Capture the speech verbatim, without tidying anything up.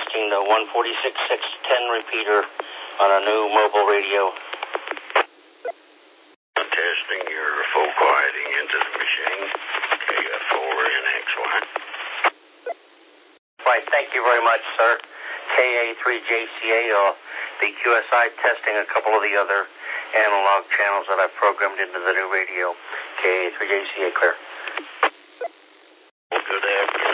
testing the one forty-six six ten repeater on a new mobile radio. Testing your full quieting into the machine. K F four N X Y. Right, thank you very much, sir. K A three J C A, I'll be Q S I testing a couple of the other analog channels that I've programmed into the new radio. K A three J C A, clear. Good afternoon.